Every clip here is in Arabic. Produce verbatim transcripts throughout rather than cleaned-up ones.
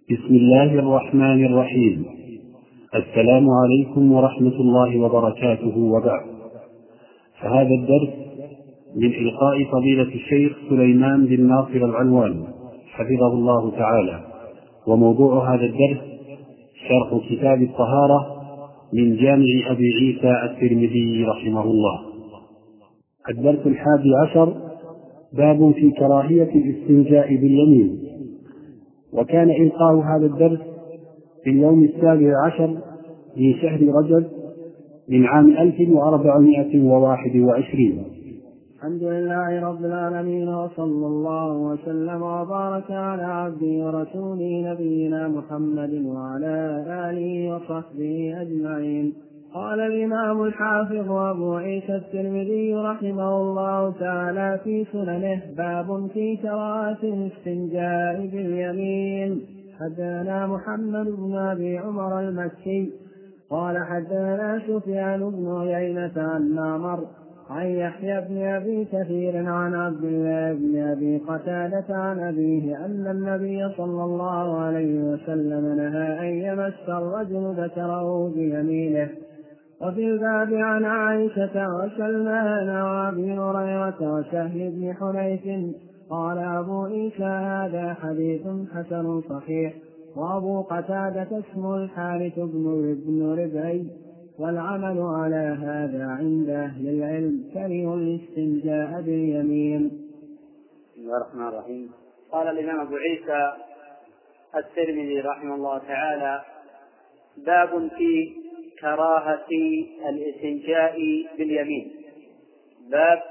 بسم الله الرحمن الرحيم. السلام عليكم ورحمة الله وبركاته، وبعد. فهذا الدرس من إلقاء فضيلة الشيخ سليمان بن ناصر العلواني حفظه الله تعالى، وموضوع هذا الدرس شرح كتاب الطهارة من جامع أبي عيسى الترمذي رحمه الله. الدرس الحادي عشر: باب في كراهية الاستنجاء باليمين. وكان إلقاء هذا الدرس في اليوم السابع عشر من شهر رجب من عام ألف وأربعمائة وواحد وعشرين. الحمد لله رب العالمين، وصلى الله وسلم وبارك على عبده ورسوله نبينا محمد وعلى آله وصحبه أجمعين. قال الإمام الحافظ أبو عيسى الترمذي رحمه الله تعالى في سننه: باب في كراهة الاستنجاء باليمين. حدثنا محمد بن أبي عمر المكي قال حدثنا سفيان بن عيينة عن معمر عن يحيى بن أبي كثير عن عبد الله بن أبي قتادة عن أبيه أن النبي صلى الله عليه وسلم نهى أن يمس الرجل ذكره بيمينه. وفي الباب عن عائشة وسلمان وأبي هريرة وسهل بن حنيف. قال أبو عيسى: هذا حديث حسن صحيح. وأبو قتادة اسمه الحارث بن ربعي، والعمل على هذا عند أهل العلم كره الاستنجاء باليمين. بسم الله الرحمن الرحيم. قال الإمام أبو عيسى الترمذي رحمه الله تعالى: باب في كراهة الاستنجاء باليمين. باب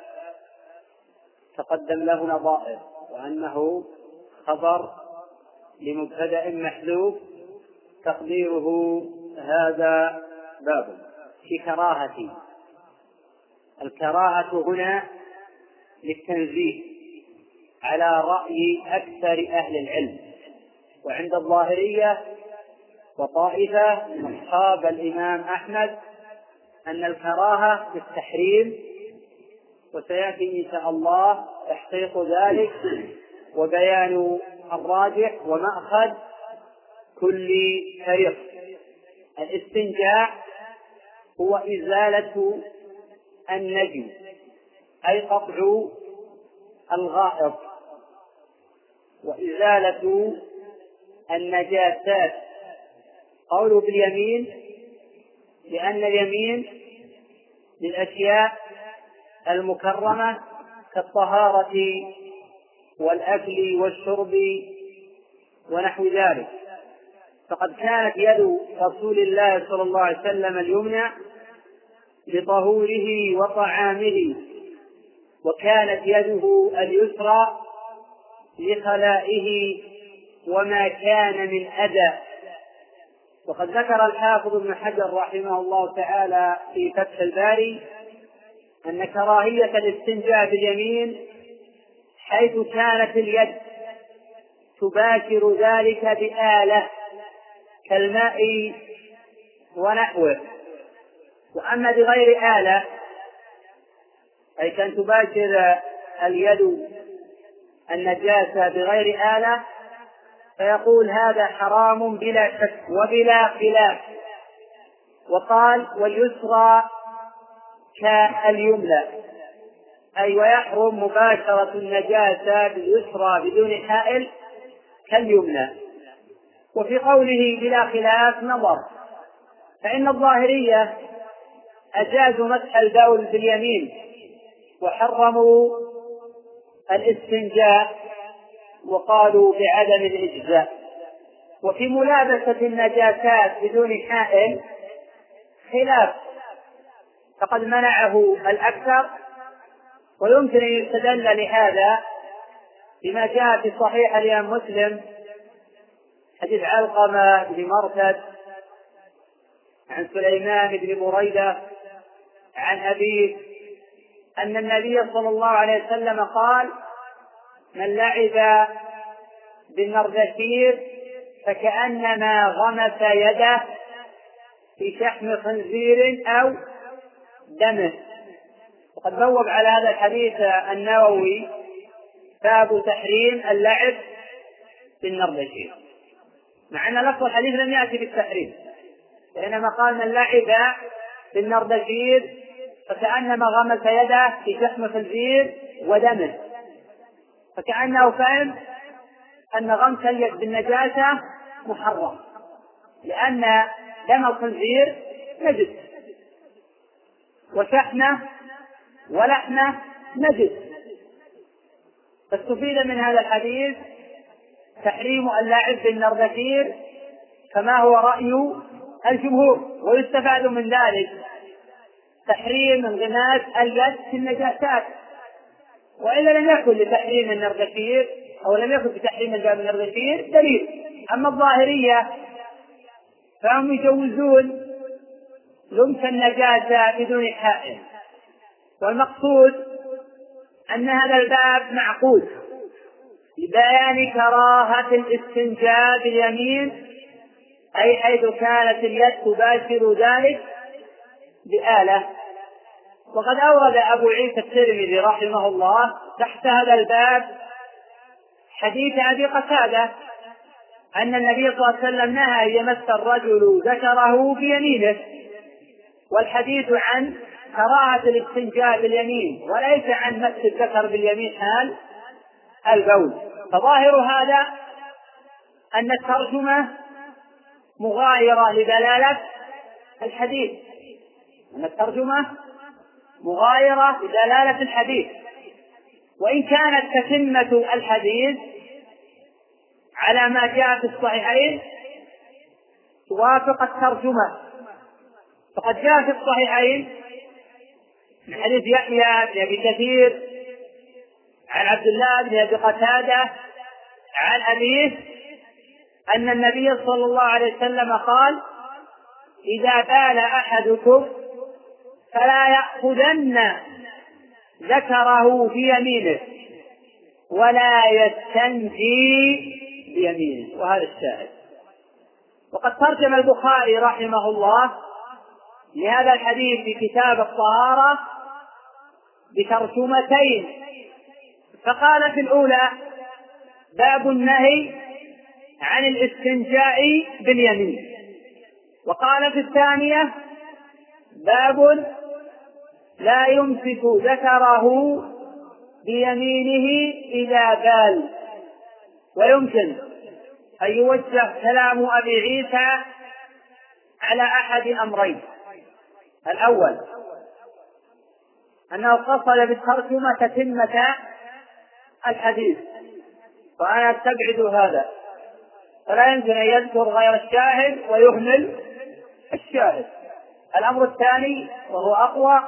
تقدم له نظائر، وأنه خبر لمبتدأ محذوف تقديره هذا باب في كراهة. الكراهة هنا للتنزيه على رأي أكثر أهل العلم، وعند الظاهرية وطائفة من أصحاب الإمام أحمد أن الكراهة للتحريم، وسيأتي إن شاء الله تحقيق ذلك وبيان الراجح ومأخذ كل فريق. الاستنجاء هو إزالة النجم، أي قطع الغائط وإزالة النجاسات. قوله باليمين لأن اليمين للأشياء المكرمة كالطهارة والأكل والشرب ونحو ذلك، فقد كانت يد رسول الله صلى الله عليه وسلم اليمنى لطهوره وطعامه، وكانت يده اليسرى لخلائه وما كان من أذى. وقد ذكر الحافظ ابن حجر رحمه الله تعالى في فتح الباري أن كراهية الاستنجاء باليمين حيث كانت اليد تباشر ذلك بآلة كالماء ونحوه. وأما بغير آلة، أي كان تباشر اليد النجاسة بغير آلة، فيقول هذا حرام بلا شك وبلا خلاف. وقال: واليسرى كاليمنى، أي ويحرم مباشرة النجاسة باليسرى بدون حائل كاليمنى. وفي قوله بلا خلاف نظر، فإن الظاهرية أجازوا مسح البول باليمين وحرموا الاستنجاء وقالوا بعدم الإجزاء. وفي ملابسة النجاسات بدون حائل خلاف، فقد منعه الأكثر. ويمكن أن يستدل لهذا بما جاء في صحيح الإمام مسلم حديث علقمة بن مرثد عن سليمان بن بريدة عن أبيه أن النبي صلى الله عليه وسلم قال: من لعب بالنردشير فكأنما غمس يده في شحم خنزير أو دمه. وقد بوب على هذا الحديث النووي باب تحريم اللعب بالنردشير. مع أن لفظ الحديث لم يأتي بالتحريم، وإنما قال من لعب بالنردشير فكأنما غمس يده في شحم خنزير ودمه، فكأنه فهم أن غمس اليد بالنجاسة محرم، لأن دم الخنزير نجس وشحمه ولحمه نجس. فاستفيد من هذا الحديث تحريم اللعب بالنردشير كما هو رأي الجمهور، ويستفاد من ذلك تحريم انغماس اليد في النجاسات، وإلا لم يكن لتحريم النردشير أو لم يكن بتحريم اللعب بالنردشير دليل. أما الظاهرية فهم يجوزون لمس النجاسة بدون حائل، والمقصود أن هذا الباب معقود لبيان كراهة الاستنجاء باليمين، أي حيث كانت اليد تباشر ذلك بآلة. وقد أورد أبو عيسى الترمذي رحمه الله تحت هذا الباب حديث أبي قتادة أن النبي صلى الله عليه وسلم نهى أن يمس الرجل ذكره بيمينه، والحديث عن كراهة الاستنجاء باليمين وليس عن مس الذكر باليمين حال البول. فظاهر هذا أن الترجمة مغايرة لدلالة الحديث، أن الترجمة مغايرة لدلالة الحديث، وإن كانت تتمة الحديث على ما جاء في الصحيحين توافق الترجمة. فقد جاء في الصحيحين من حديث يحيى بن أبي كثير عن عبد الله بن أبي قتادة عن أبيه أن النبي صلى الله عليه وسلم قال: إذا بال أحدكم فلا يأخذن ذكره بيمينه ولا يستنجي بيمينه. وهذا الشاهد. وقد ترجم البخاري رحمه الله لهذا الحديث في كتاب الطهارة بترجمتين، فقال في الأولى: باب النهي عن الاستنجاء باليمين، وقال في الثانية: باب لا يمسك ذكره بيمينه إذا بال. ويمكن أن يوجه كلام أبي عيسى على أحد أمرين: الأول أنه قصد بالترجمة تتمة الحديث، وأنا أستبعد هذا، فلا يمكن أن يذكر غير الشاهد ويهمل الشاهد. الأمر الثاني وهو أقوى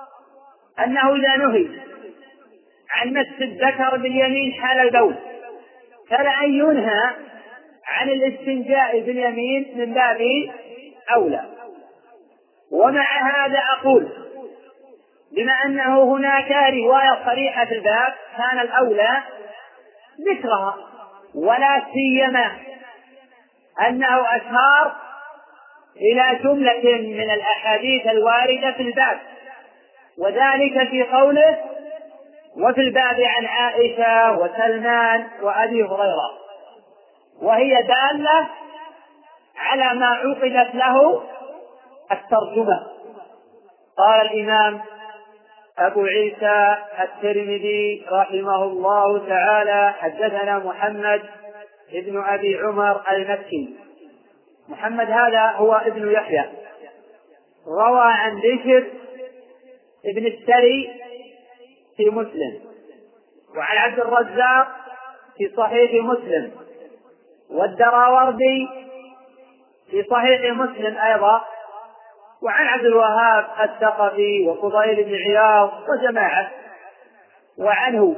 أنه إذا نهي عن مس الذكر باليمين حال البول فلأن ينهى عن الاستنجاء باليمين من باب أولى. ومع هذا أقول بما أنه هناك رواية صريحة في الباب كان الأولى ذكرها، ولا سيما أنه أشار إلى جملة من الأحاديث الواردة في الباب، وذلك في قوله: وفي الباب عن عائشة وسلمان وأبي هريرة، وهي دالة على ما عقدت له الترجمة. قال الإمام أبو عيسى الترمذي رحمه الله تعالى: حدثنا محمد ابن أبي عمر المكي. محمد هذا هو ابن يحيى، روى عن بشر ابن السري في مسلم، وعن عبد الرزاق في صحيح مسلم، والدراوردي في صحيح مسلم أيضا، وعن عبد الوهاب الثقفي وفضيل بن عياض وجماعة، وعنه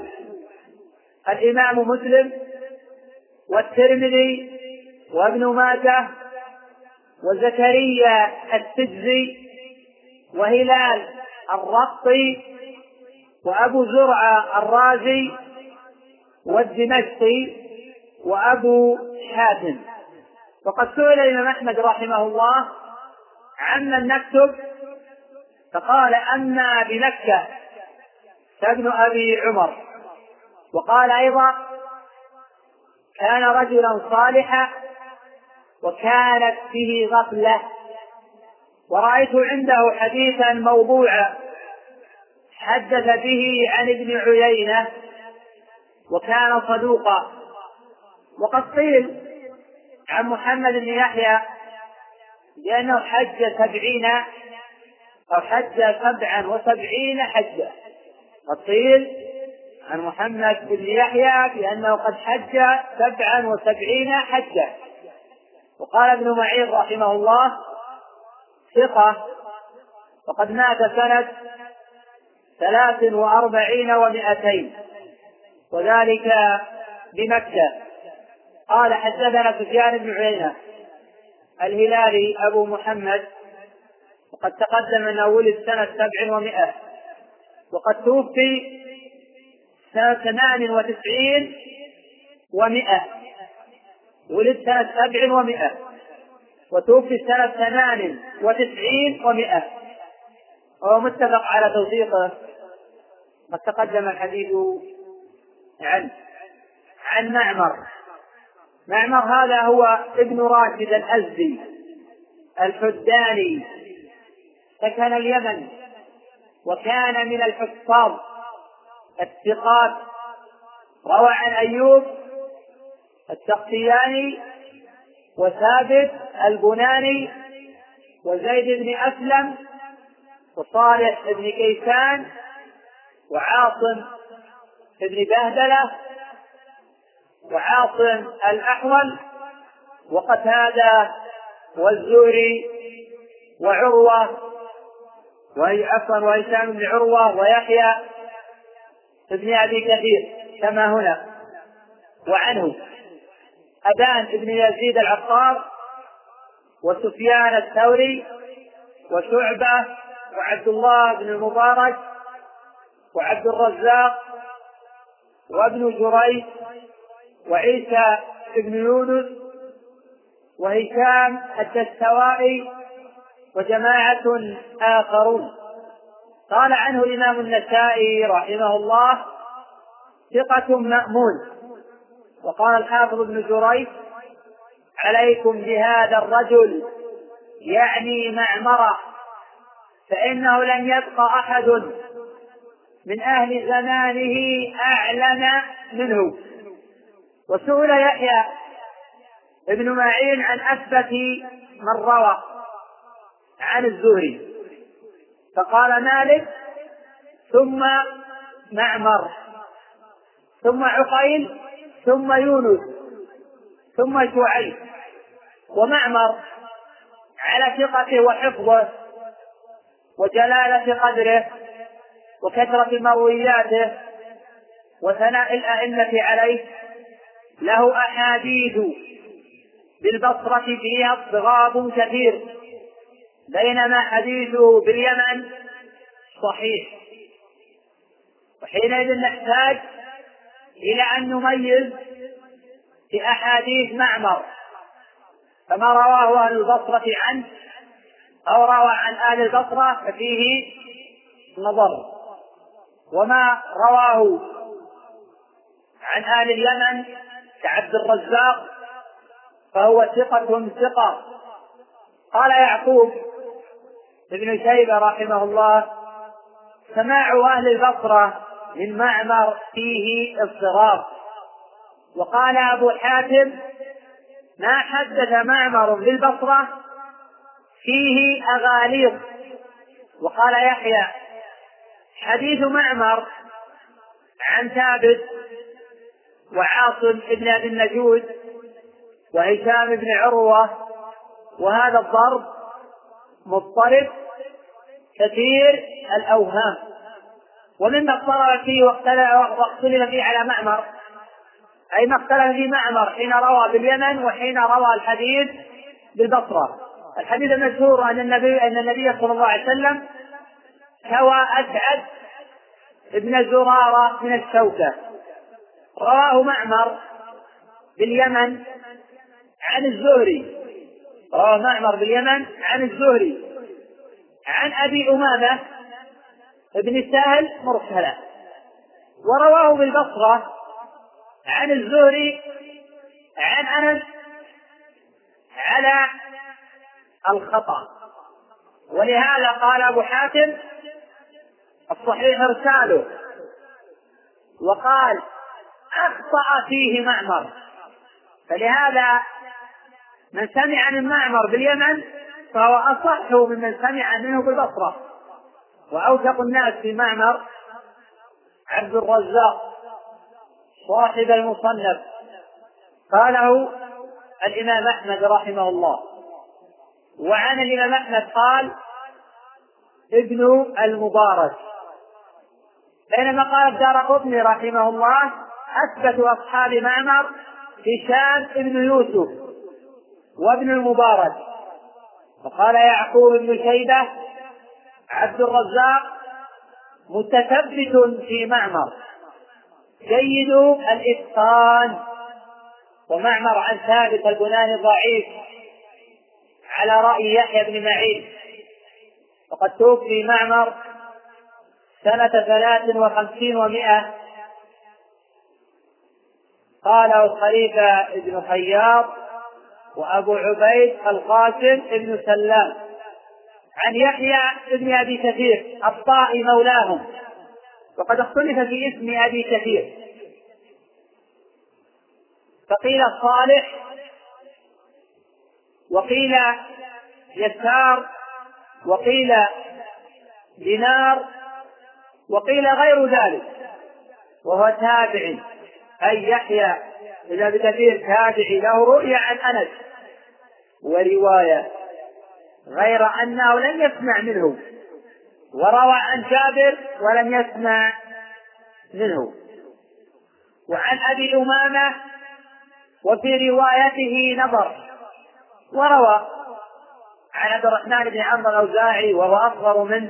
الإمام مسلم والترمذي وابن ماجه وزكريا السجزي وهلال الرقطي وأبو زرعة الرازي والدمشقي وأبو حاتم. وقد سئل الإمام أحمد رحمه الله عمن نكتب، فقال: أما بمكة فابن أبي عمر. وقال أيضا: كان رجلا صالحا وكانت به غفلة، ورأيت عنده حديثا موضوعا حدث به عن ابن عيينة وكان صدوقا. وقد قيل عن محمد بن يحيى بأنه حج سبعين أو حج سبعا وسبعين حجة. قد قيل عن محمد بن يحيى بأنه قد حج سبعا وسبعين حجة. وقال ابن معين رحمه الله ثقة، وقد مات سنة ثلاث وأربعين ومائتين، وذلك بمكة. قال حدثنا سفيان بن عيينة الهلالي أبو محمد، وقد تقدم أنه ولد سنة سبع ومائة، وقد توفي سنة ثمان وتسعين ومائة، ولد سنة سبع ومائة وتوفي سنة ثمان وتسعين ومائة، وهو متفق على توثيقه. قد تقدم الحديث عنه. عن معمر. معمر هذا هو ابن راشد الأزدي الحداني، سكن اليمن، وكان من الحفاظ الثقات، روى عن أيوب السختياني وثابت البناني وزيد بن أسلم وصالح بن كيسان وعاصم بن بهدلة وعاصم الأحول وقتادة والزهري وعروة عفوا وهشام بن عروة ويحيى ابن أبي كثير كما هنا. وعنه أبان بن يزيد العطار وسفيان الثوري وشعبة وعبد الله بن المبارك وعبد الرزاق وابن جريج وعيسى بن يونس وهشام الدستوائي وجماعة آخرون. قال عنه الإمام النسائي رحمه الله ثقة مأمون. وقال الحافظ ابن جريج عليكم بهذا الرجل، يعني معمرة، فإنه لم يبق أحد من أهل زمانه أعلم منه. وسئل يحيى ابن معين عن أثبت من روى عن الزهري، فقال مالك ثم معمر ثم عقيل ثم يونس ثم شعيب. ومعمر على ثقته وحفظه وجلالة قدره وكثرة مروياته وثناء الأئمة عليه له أحاديث بالبصرة فيها اضطراب كثير، بينما حديثه باليمن صحيح. وحينئذ نحتاج إلى أن نميز في أحاديث معمر، فما رواه أهل البصرة عنه أو روى عن أهل البصرة ففيه نظر، وما رواه عن أهل اليمن كعبد الرزاق فهو ثقة ثقة. قال يعقوب ابن شيبة رحمه الله سماع أهل البصرة من معمر فيه اضطراب. وقال أبو حاتم ما حدث معمر بالبصرة فيه أغاليظ. وقال يحيى حديث معمر عن ثابت وعاصم ابن أبي النجود وهشام بن عروة وهذا الضرب مضطرب كثير الأوهام. ومما اختلف فيه واختلف فيه على معمر أي ما اختلف فيه معمر حين روى باليمن وحين روى الحديث بالبصرة. الحديث المشهور أن النبي أن النبي صلى الله عليه وسلم كوى أسعد ابن زرارة من الشوكة، رواه معمر باليمن عن الزهري، رواه معمر باليمن عن الزهري عن أبي أمامة ابن سهل مرسلا، ورواه بالبصرة عن الزهري عن أنس على الخطأ. ولهذا قال أبو حاتم الصحيح إرساله، وقال أخطأ فيه معمر. فلهذا من سمع من معمر باليمن فهو أصح ممن سمع منه بالبصرة. وأوثق الناس في معمر عبد الرزاق صاحب المصنف، قاله الإمام أحمد رحمه الله. وعن الإمام أحمد قال ابن المبارك، بينما قال الدارقطني رحمه الله أثبت أصحاب معمر هشام ابن يوسف وابن المبارك. فقال يعقوب بن شيبة عبد الرزاق متثبت في معمر جيد الإتقان، ومعمر عن ثابت البناني ضعيف على رأي يحيى بن معين. وقد توفي معمر سنة ثلاث وخمسين ومائة، قاله الخليفة ابن خياط وأبو عبيد القاسم ابن سلام عن يحيى ابن أبي كثير الطائي مولاهم. وقد اختلف في اسم أبي كثير، فقيل صالح وقيل يسار وقيل دينار وقيل غير ذلك، وهو تابعي، أي يحيى ابن أبي كثير تابعي له رؤيا عن أنس ورواية، غير أنه لم يسمع منه، وروى عن جابر ولم يسمع منه. وعن أبي أمامة وفي روايته نظر، وروى عن عبد الرحمن بن عمرو الأوزاعي وهو أصغر منه،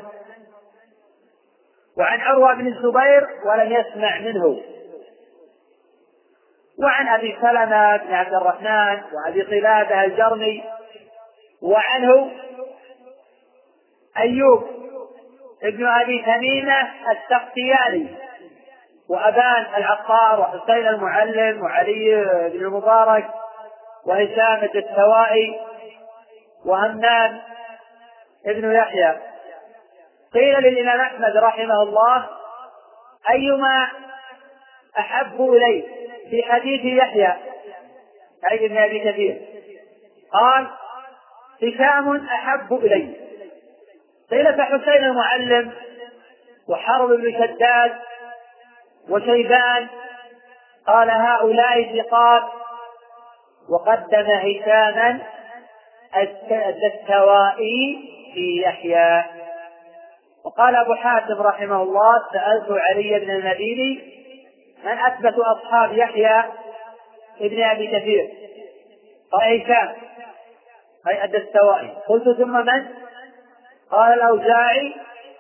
وعن عروة بن الزبير ولم يسمع منه، وعن أبي سلمة بن عبد الرحمن وأبي قلادة الجرمي، وعنه أيوب ابن أبي تميمة السختياني وأبان العطار وحسين المعلم وعلي بن المبارك وهشام الدستوائي وهمام ابن يحيى. قيل للإمام أحمد رحمه الله أيما أحب إليه في حديث يحيى أي ابن أبي كثير؟ قال هشام أحب إليه. قيل فحسين المعلم وحرب بن شداد وشيبان؟ قال هؤلاء ثقات، وقدم هشاما الدستوائي في يحيى. وقال أبو حاتم رحمه الله سألت علي بن المديني من أثبت أصحاب يحيى ابن أبي كثير؟ قال هشام أي الدستوائي. قلت ثم من؟ قال الأوزاعي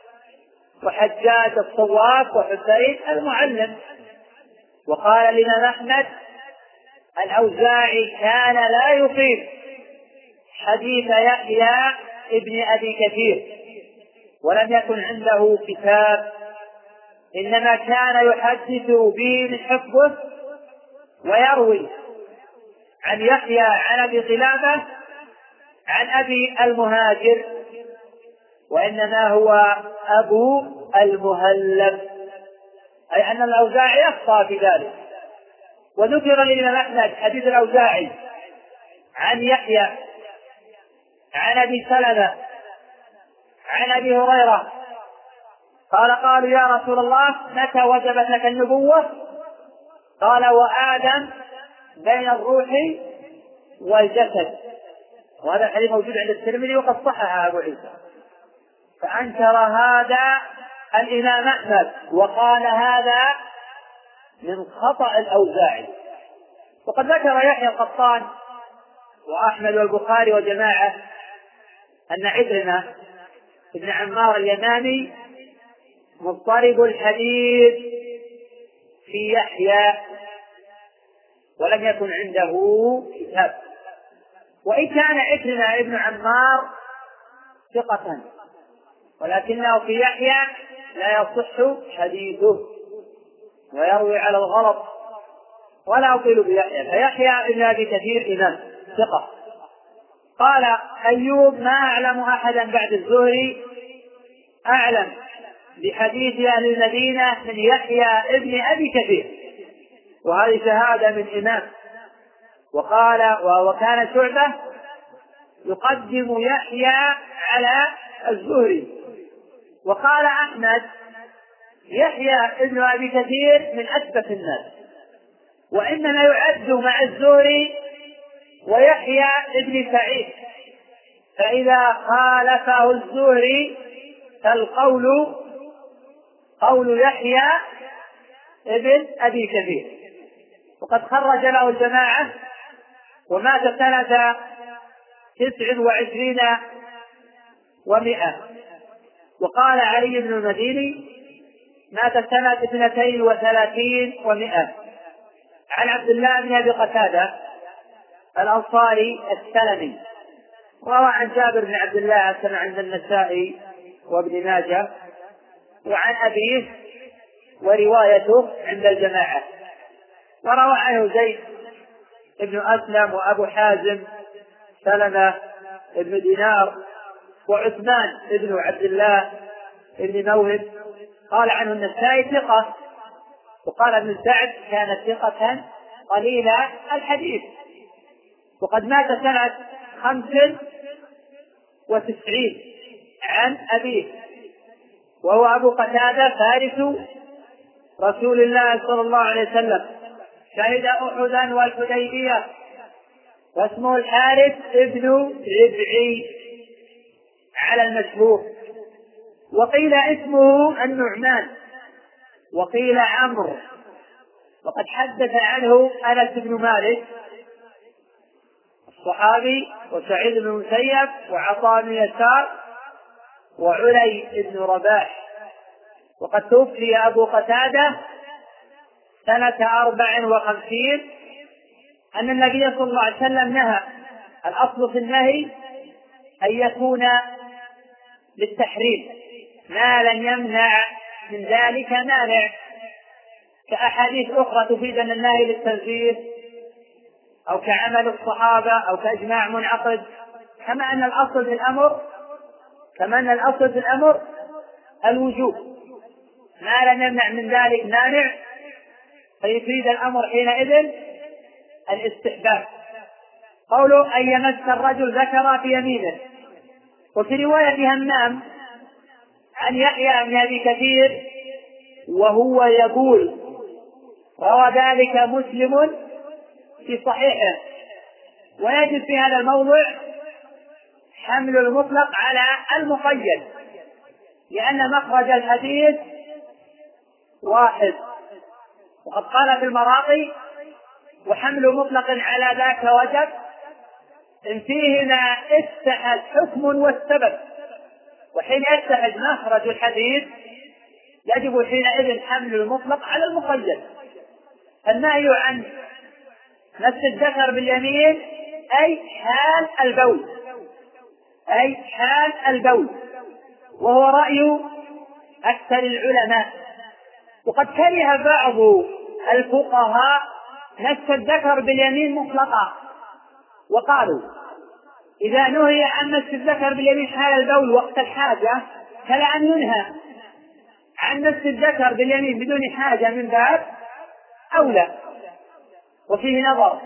وحجاج الصواب وحسين المعلم. وقال الإمام أحمد الأوزاعي كان لا يقيم حديث يحيى ابن أبي كثير، ولم يكن عنده كتاب، إنما كان يحدث به من حفظه ويروي عن يحيى عن أبي قلابة عن أبي المهاجر، وإنما هو أبو المهلب، أي أن الأوزاعي يخطأ في ذلك. وذكر للإمام أحمد حديث الأوزاعي عن يحيى عن أبي سلمة عن أبي هريرة قال قالوا يا رسول الله متى وجبت لك النبوة؟ قال وآدم بين الروح والجسد. وهذا الحديث موجود عند الترمذي وقد صححه أبو عيسى. فأنكر هذا الإمام أحمد وقال هذا من خطأ الأوزاعي. وقد ذكر يحيى القطان وأحمد والبخاري وجماعة أن عكرمة ابن عمار اليماني مضطرب الحديث في يحيى ولم يكن عنده كتاب. وإن كان عكرمة ابن عمار ثقة، ولكنه في يحيى لا يصح حديثه ويروي على الغلط، ولا أطيل بيحيى. فيحيى ابن أبي كثير إمام ثقة، قال أيوب: ما أعلم أحدا بعد الزهري أعلم بحديث أهل المدينة من يحيى ابن أبي كثير، وهذه شهادة من إمام. وقال وكان شعبة يقدم يحيى على الزهري. وقال أحمد: يحيى ابن أبي كثير من أثبت الناس، وإنما يعد مع الزهري ويحيى ابن سعيد، فإذا خالفه الزهري فالقول قول يحيى ابن أبي كثير. وقد خرج له الجماعة، ومات سنة تسع وعشرين ومئة. وقال علي بن المديني: مات سنة اثنتين وثلاثين ومئة. عن عبد الله بن أبي قتادة الأنصاري السلمي، روى عن جابر بن عبد الله كما عند النسائي وابن ماجه، وعن أبيه وروايته عند الجماعة. وروى عنه زيد بن أسلم وأبو حازم سلمة بن دينار وعثمان بن عبد الله بن موهب. قال عنه النسائي ثقة، وقال ابن سعد كان ثقة قليل الحديث. وقد مات سنة خمس وتسعين عن أبيه، وهو أبو قتادة فارس رسول الله صلى الله عليه وسلم، شهد أحدا والحديبية، واسمه الحارث ابن ربعي على المشهور، وقيل اسمه النعمان، وقيل عمرو. وقد حدث عنه أنس بن مالك الصحابي، وسعيد بن المسيب، وعطاء بن يسار، وعلي بن رباح. وقد توفي أبو قتادة سنة أربع وخمسين. أن النبي صلى الله عليه وسلم نهى، الأصل في النهي أن يكون للتحريم ما لم يمنع من ذلك مانع، كأحاديث أخرى تفيد أن النهي للتنزيه، أو كعمل الصحابة، أو كإجماع منعقد. كما أن الأصل في الأمر كما أن الأصل في الأمر الوجوب، ما لم يمنع من ذلك مانع، فيفيد الأمر حينئذ الاستحباب. قوله أن يمس الرجل ذكر في يمينه. وفي رواية همام عن يحيى بن أبي كثير وهو يقول، روى ذلك مسلم في صحيحه. ويجب في هذا الموضع حمل المطلق على المقيد، لأن مخرج الحديث واحد. وقد قال في المراقي: وحمل مطلق على ذاك وجب إن فيهما اتحد حكم والسبب. وحين يتحد مخرج الحديث يجب حينئذ حمل المطلق على المقيد. النهي عن مس الذكر باليمين أي حال البول، أي حال البول، وهو رأي أكثر العلماء. وقد كره بعض الفقهاء مس الذكر باليمين مطلقا، وقالوا إذا نهي عن مس الذكر باليمين حال البول وقت الحاجة فلا أن ينهى عن مس الذكر باليمين بدون حاجة من باب أولى. وفيه نظر،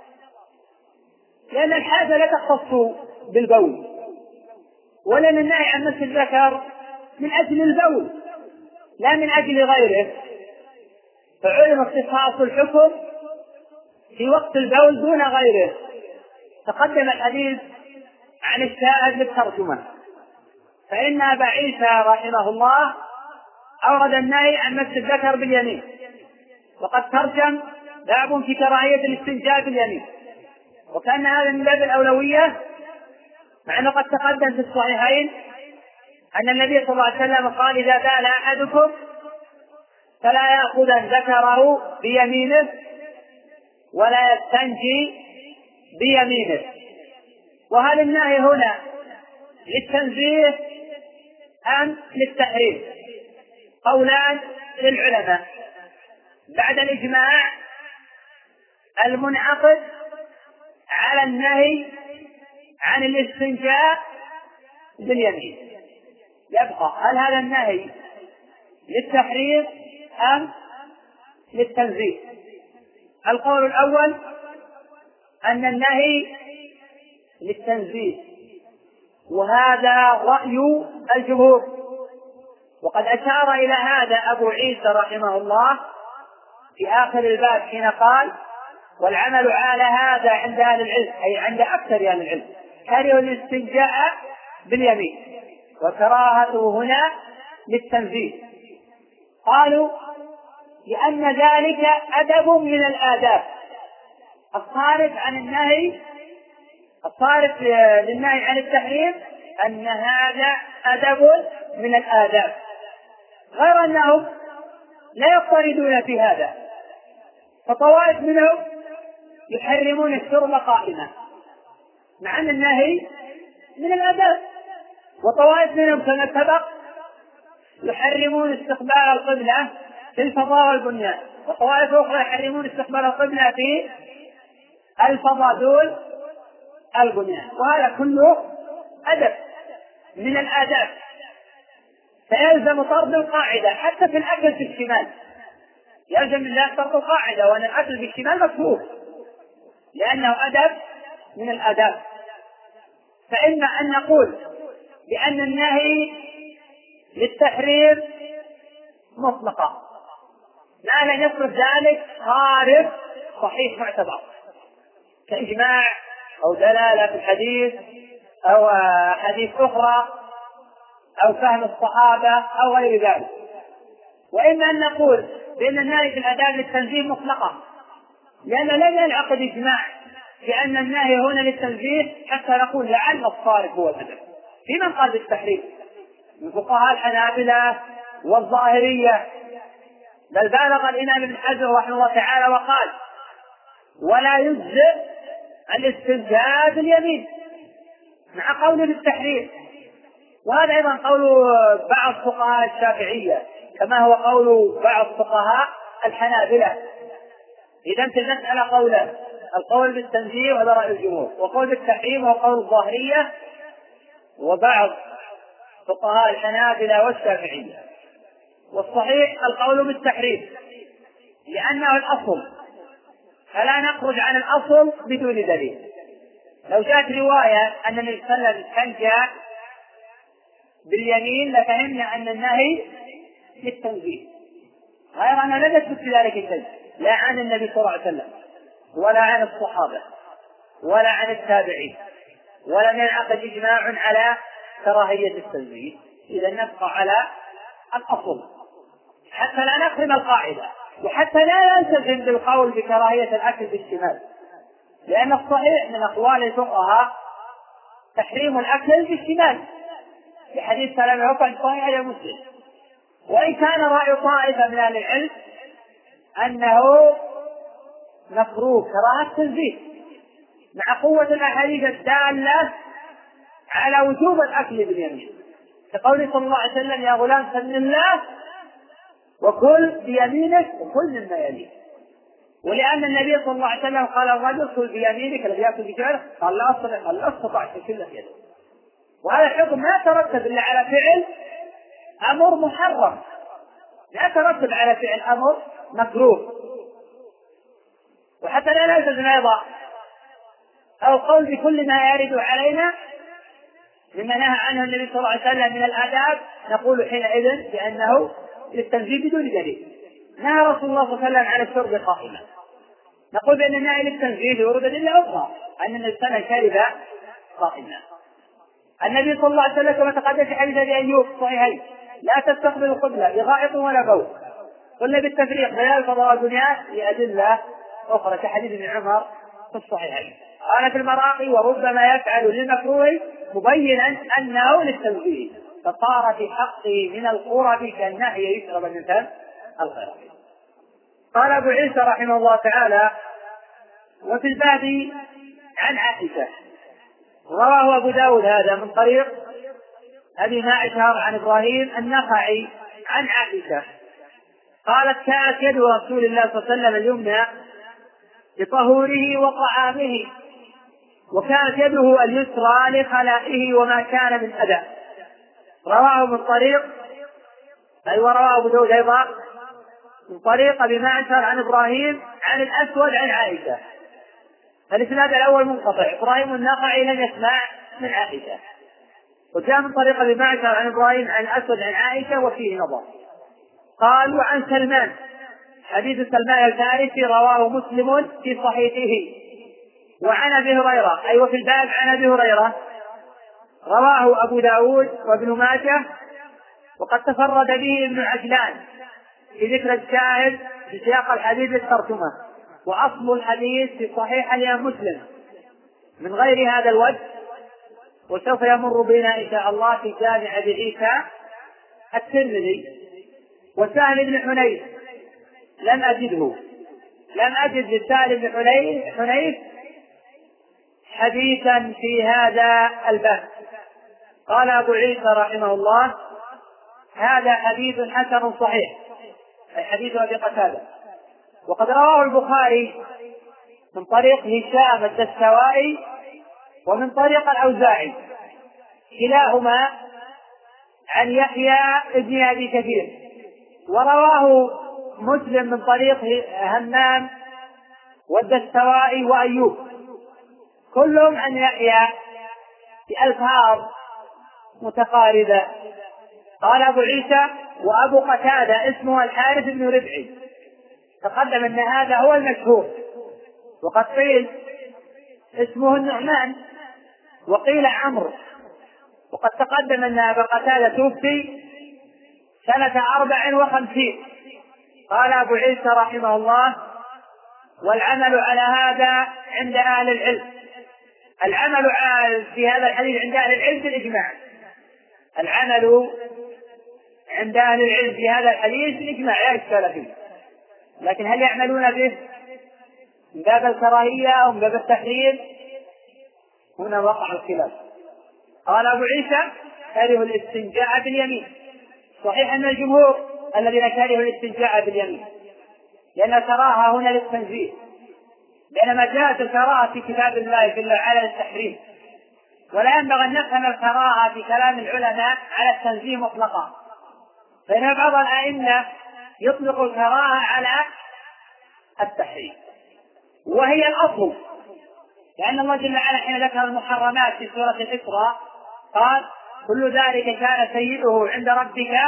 لأن الحاجة لا تختص بالبول، ولأن النهي عن مس الذكر من أجل البول لا من أجل غيره، فعلم اختصاص الحكم في وقت البول دون غيره. تقدم الحديث عن الشاهد للترجمة، فإن أبا عيسى رحمه الله أورد النهي عن مس الذكر باليمين، وقد ترجم باب في كراهية الاستنجاء باليمين، وكان هذا من باب الأولوية، مع أنه قد تقدم في الصحيحين أن النبي صلى الله عليه وسلم قال: إذا بال أحدكم فلا يأخذ ذكره بيمينه ولا يستنجي بيمينه. وهل النهي هنا للتنزيه أم للتحريم؟ قولان للعلماء بعد الإجماع المنعقد على النهي عن الاستنجاء باليمين. يبقى هل هذا النهي للتحريم أم للتنزيه؟ القول الأول أن النهي للتنزيه، وهذا رأي الجمهور، وقد أشار إلى هذا أبو عيسى رحمه الله في آخر الباب حين قال: والعمل على هذا عند أهل العلم، أي عند أكثر أهل العلم، كره الاستنجاء باليمين، وكراهته هنا للتنزيه. قالوا لأن ذلك أدب من الآداب الصارف عن النهي، الصارف للنهي عن التحريم، أن هذا أدب من الآداب، غير أنهم لا يضطردون في هذا، فطوائف منهم يحرمون الشرب قائما مع أن النهي من الآداب، وطوائف منهم كما سبق يحرمون استقبال القبلة في الفضاء والبنيان، وطوائف أخرى يحرمون استقبال القبلة في الفضاء دون البنيان، وهذا كله أدب من الآداب، فيلزم طرد القاعدة حتى في الأكل في الشمال، يلزم من ذلك طرد القاعدة، وأن الأكل في الشمال مكروه لأنه أدب من الآداب. فإما أن نقول بأن النهي للتحريم مطلقا ما لن يصرف ذلك صارف صحيح معتبر كإجماع أو دلالة في الحديث أو حديث أخرى أو فهم الصحابة أو غير ذلك. وإما أن نقول بأن النهي في الآداب للتنزيه مطلقا، لأن لم ينعقد إجماع بأن النهي هنا للتنزيه حتى نقول لعل الصارف هو الأدب، في من قال بالتحريم من فقهاء الحنابلة والظاهرية، بل بالغ الإمام ابن حجر رحمه الله تعالى وقال: ولا يجزئ الاستنجاء باليمين، مع قول بالتحريم. وهذا أيضا قول بعض فقهاء الشافعية كما هو قول بعض فقهاء الحنابلة. إذا في المسألة قولان: القول بالتنزيه وهذا رأي الجمهور، وقول بالتحريم وهو قول الظاهرية وبعض فقهاء الحنابلة والشافعية. والصحيح القول بالتحريم لأنه الأصل، فلا نخرج عن الأصل بدون دليل. لو جاءت رواية أن النبي صلى الله عليه وسلم استنجى باليمين لفهمنا أن النهي للتنزيه، غير أنه لم يثبت في ذلك شيء لا عن النبي صلى الله عليه وسلم ولا عن الصحابة ولا عن التابعين، ولم ينعقد إجماع على كراهية التنزيه. إذا نبقى على الأصل حتى لا نخرم القاعدة، وحتى لا نلتزم بالقول بكراهية الأكل بالشمال، لأن الصحيح من أقوال الفقهاء تحريم الأكل بالشمال في حديث سلام العقل صحيح يا مسلم. وإن كان رأي طائفة من أهل العلم أنه مكروه كراهة التنزيه مع قوة الأحاديث الدالة على وجوب الأكل باليمين، كقوله صلى الله عليه وسلم: يا غلام سم الله وكل بيمينك وكل مما يليك. ولأن النبي صلى الله عليه وسلم قال: الرجل كل بيمينك الذي يأكل بشماله، قال: لا أستطيع، قال: لا استطعت كل يده. وهذا الحكم ما ترتب إلا على فعل أمر محرم، لا ترتب على فعل أمر مكروه. وحتى لا نلتزم أيضا أو قول بكل ما يرد علينا مما نهى عنه النبي صلى الله عليه وسلم من الآداب، نقول حينئذ بأنه للتنزيه بدون دليل. نهى رسول الله صلى الله عليه وسلم عن الشرب قائما، نقول بأن النهي للتنزيه ورد أدلة أخرى أن النبي صلى الله عليه وسلم شرب قائما. النبي صلى الله عليه وسلم كما تقدم في حديث أبي أيوب صحيحين: لا تستقبل القبلة بغائط ولا بول. قلنا بالتفريق بين الفضاء والبنيان لأدلة أخرى كحديث ابن عمر في الصحيحين. قال في المراقي: وربما يفعل للمكروه مبينا أنه للتنزيه، فصار في حقه من القرب كالنهي يشرب من فم الخير. قال أبو عيسى رحمه الله تعالى: وفي الباب عن عائشة، رواه أبو داود هذا من طريق أبي معشر عن إبراهيم النخعي عن عائشة قالت: كانت يد رسول الله صلى الله عليه وسلم اليمنى بطهوره وطعامه، وكانت يده اليسرى لخلائه وما كان من أذى. رواه من طريق أي ورواه أبو داود أيضا من طريق أبي معشر عن إبراهيم عن الأسود عن عائشة. الإسناد الأول منقطع، إبراهيم النخعي لم يسمع من عائشة، وجاء من طريق أبي معشر عن إبراهيم عن الأسود عن عائشة وفيه نظر. قال وعن سلمان، حديث سلمان الفارسي رواه مسلم في صحيحه. وعن أبي هريرة أي وفي الباب عن أبي هريرة رواه أبو داود وابن ماجه، وقد تفرد به ابن عجلان في ذكر الشاهد في سياق الحديث الترجمة، وأصل الحديث في صحيح الإمام مسلم من غير هذا الوجه، وسوف يمر بنا إن شاء الله في جامع أبي عيسى الترمذي. وسهل بن حنيف لم أجده لم أجد لسهل بن حنيف حديثا في هذا الباب. قال أبو عيسى رحمه الله هذا حديث حسن صحيح، أي حديث أبي قتادة. وقد رواه البخاري من طريق هشام الدستوائي ومن طريق الأوزاعي كلاهما عن يحيى ابن أبي كثير. ورواه مسلم من طريق همام والدستوائي وأيوب، كلهم عن يحيى بألفاظ متقاربة. قال أبو عيسى وأبو قتادة اسمه الحارث بن ربعي، تقدم أن هذا هو المشهور، وقد قيل اسمه النعمان وقيل عمرو، وقد تقدم أن أبا قتادة توفي سنة أربع وخمسين. قال أبو عيسى رحمه الله والعمل على هذا عند أهل العلم. العمل في هذا الحديث عند أهل العلم بالإجماع، العمل عند أهل العلم في هذا الحديث بالإجماع لا إشكال فيه، لكن هل يعملون به من باب الكراهية أو من باب التحريم؟ هنا وقع الخلاف. قال أبو عيسى كره الاستنجاء باليمين. صحيح أن الجمهور الذين كرهوا الاستنجاء باليمين، لأن الكراهة هنا للتنزيه، بينما جاءت الكراهة في كتاب الله جل وعلا للتحريم، ولا ينبغي أن نفهم الكراهة في كلام العلماء على التنزيه مطلقا، فإن بعض الأئمة يطلق الكراهة على التحريم، وهي الأصل، لأن الله جل وعلا حين ذكر المحرمات في سورة الإسراء قال كل ذلك كان سيئه عند ربك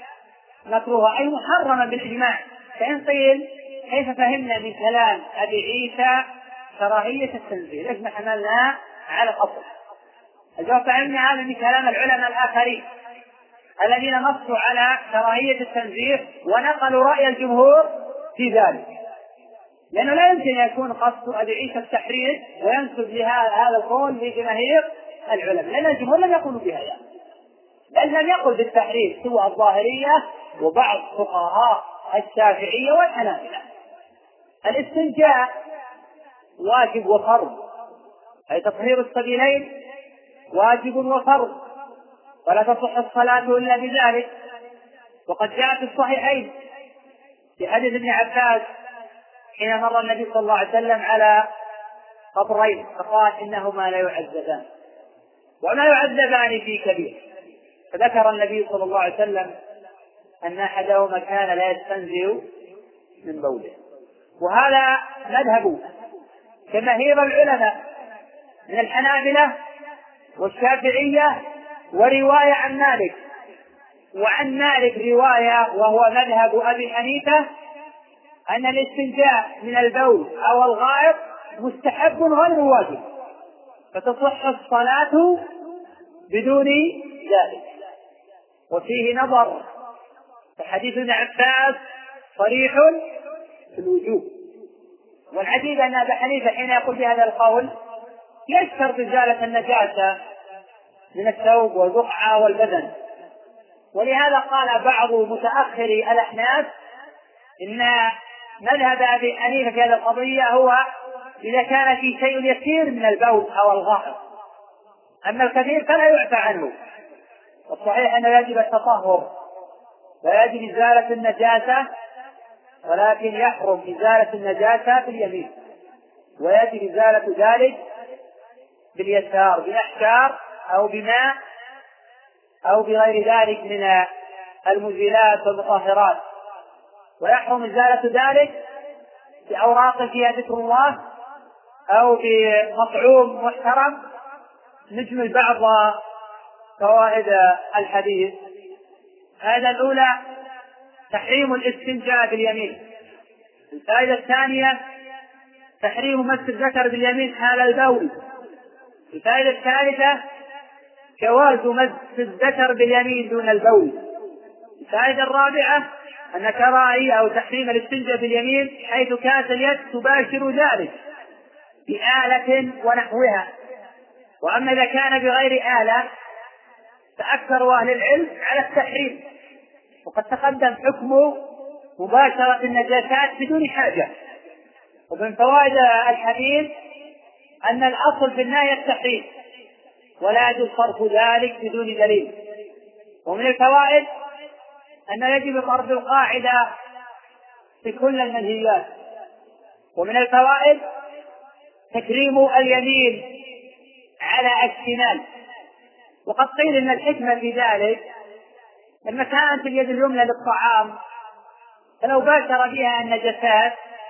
مكروها، أي محرما بالإجماع. فإن قيل كيف فهمنا من كلام أبي عيسى كراهية التنزيه؟ ليش ما حملناه على الأصل؟ الجواب فهمنا هذا من كلام العلماء الآخرين الذين نصوا على كراهية التنزيه ونقلوا رأي الجمهور في ذلك، لأنه لا يمكن أن يكون قصد أبي عيسى التحرير وينسب لهذا القول لجماهير العلماء، لأن الجمهور لم يقولوا بهذا، بل لم يقل بالتحرير سوى الظاهرية وبعض فقهاء الشافعية والحنابلة. الاستنجاء واجب وفرض، أي تطهير السبيلين واجب وفرض، ولا تصح الصلاة إلا بذلك. وقد جاء في الصحيحين في حديث ابن عباس حين مر النبي صلى الله عليه وسلم على قبرين فقال إنهما لا يعذبان وما يعذبان في كبير، فذكر النبي صلى الله عليه وسلم أن أحدهما كان لا يستنزه من بوله. وهذا مذهب جماهير العلماء من الحنابلة والشافعية، ورواية عن مالك، وعن مالك رواية وهو مذهب أبي حنيفة أن الاستنجاء من البول أو الغائط مستحب غير واجب، فتصح الصلاة بدون ذلك. وفيه نظر، فحديث ابن عباس صريح في الوجوب. والعجيب أن أبا حنيفة حين يقول بهذا القول يشترط إزالة النجاسة من الثوب والبقعة والبدن، ولهذا قال بعض متأخري الأحناف إن مذهب أبي حنيفة في هذه القضية هو إذا كان في شيء يسير من البول أو الغائط، أما الكثير فلا يعفى عنه. والصحيح أنه يجب التطهر ويجب إزالة النجاسة، ولكن يحرم إزالة النجاسة في اليمين، ويجب إزالة ذلك باليسار بأحجار أو بماء أو بغير ذلك من المزيلات والمطهرات، ويحرم إزالة ذلك بأوراق فيها ذكر الله أو بمطعوم محترم. نجمل بعض فوائد الحديث. هذا الأولى تحريم الاستنجاء باليمين. الفائدة الثانية تحريم مس الذكر باليمين حال البول. الفائدة الثالثة جواز مس الذكر باليمين دون البول. الفائدة الرابعة أن كراهية أو تحريم الاستنجاء باليمين حيث كانت اليد تباشر ذلك بآلة ونحوها. وأما إذا كان بغير آلة فأكثر أهل العلم على التحريم، وقد تقدم حكم مباشرة النجاسات بدون حاجة. ومن فوائد الحديث أن الأصل في النهي التحريم ولا يجوز صرف ذلك بدون دليل. ومن الفوائد أن يجب فرض القاعدة في كل المنهيات. ومن الفوائد تكريم اليمين على الشمال. وقد قيل أن الحكمة في ذلك لما كانت اليد اليمنى للطعام فلو باشر بها النجاسات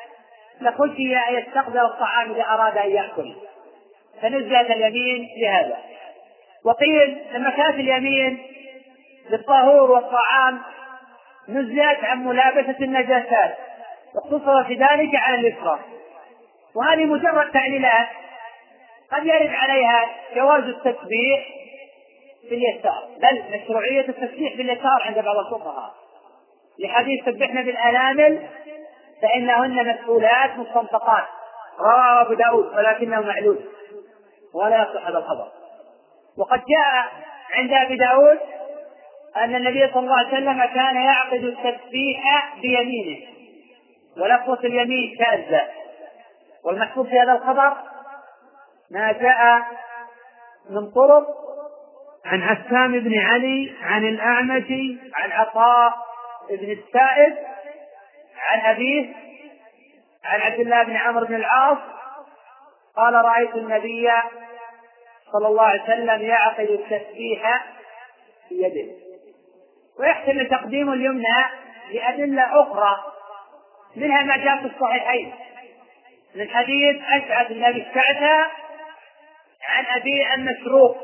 لخشي أن يستقبل الطعام إذا أراد أن يأكل، فنزلت اليمين لهذا. وقيل لما كانت اليمين للطهور والطعام نزلت عن ملابسة النجاسات، واقتصر في ذلك على اليسرى. وهذه مجرد تعليلات قد يرد عليها جواز التسبيح باليسار، بل مشروعية التسبيح باليسار عند بعض الفقهاء لحديث سبحنا بالأنامل فإنهن مسؤولات مستنطقات، رواه أبو داود ولكنه معلول ولا يصح هذا الخبر. وقد جاء عند أبي داود أن النبي صلى الله عليه وسلم كان يعقد التسبيح بيمينه، ولفظة اليمين شاذة. والمحفوظ في هذا الخبر ما جاء من طرق عن عسام بن علي عن الأعمش عن عطاء بن السائب عن أبيه عن عبد الله بن عمرو بن العاص قال رأيت النبي صلى الله عليه وسلم يعقد التسبيح في يده. ويحتمل تقديم اليمنى لأدلة أخرى، منها ما جاء في الصحيحين من حديث أشعث بن أبي الشعثة عن أبي المسروق